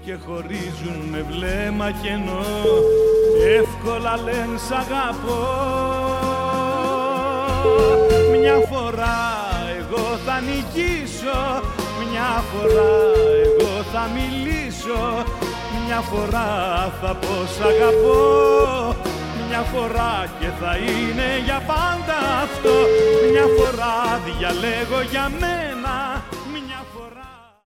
και χωρίζουν με βλέμμα κενό, εύκολα λένε σ' αγαπώ. Μια φορά εγώ θα νικήσω, μια φορά εγώ θα μιλήσω, μια φορά θα πω σ' αγαπώ, μια φορά και θα είναι για πάντα αυτό, μια φορά διαλέγω για μένα, μια φορά.